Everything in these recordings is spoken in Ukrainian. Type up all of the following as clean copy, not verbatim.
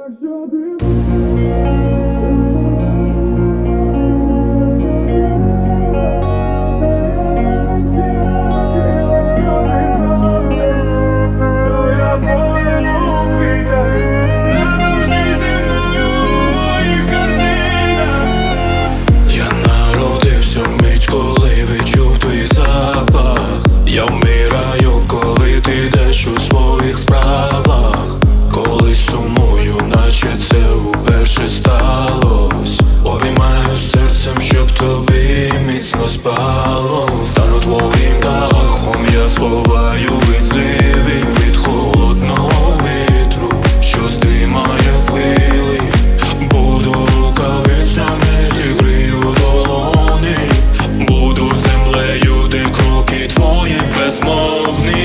Я вмираю, коли ти йдеш у своїх справах. Коли сумую, наче це уперше сталось. Обіймаю серцем, щоб тобі міцно спало. Стану твоїм дахом, я сховаю від зливів, від холодного вітру, що здимає хвилі. Буду рукавицями, зігрію долоні. Буду землею, де кроки твої безмовні.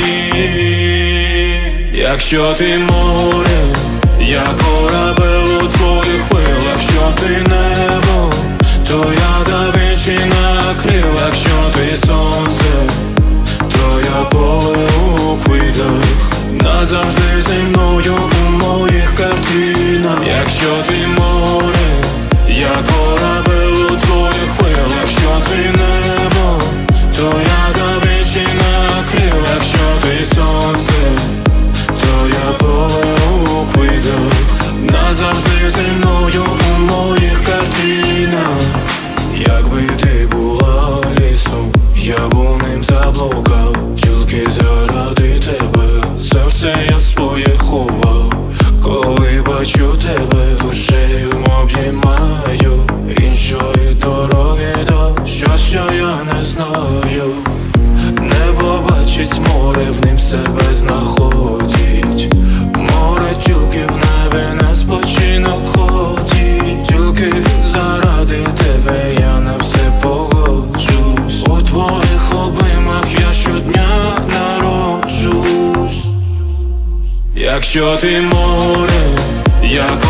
Якщо ти море, я корабель у твоїх хвилях. Що ти небо, то я Да Вінчі на крилах. Що ти сонце, то я поле у квітах. Назавжди зі мною у моїх картинах. Якщо ти море, я корабель у твоїх хвилях. Що ти небо, то я Да Вінчі на крилах. Що ти сонце, то я поле у квітах. Назавжди зі мною у моїх картинах. Якби ти була лісом, я б у ним заблукав. Тільки заради тебе серце я своє ховав. Коли бачу тебе, душею обіймаю. Іншої дороги до щастя я не знаю. Небо бачить море, в ним себе знаходить. Море тільки в небі на спочинок ходить. Тільки заради тебе я на все погоджусь. У твоїх обіймах я щодня народжусь. Якщо ти море, я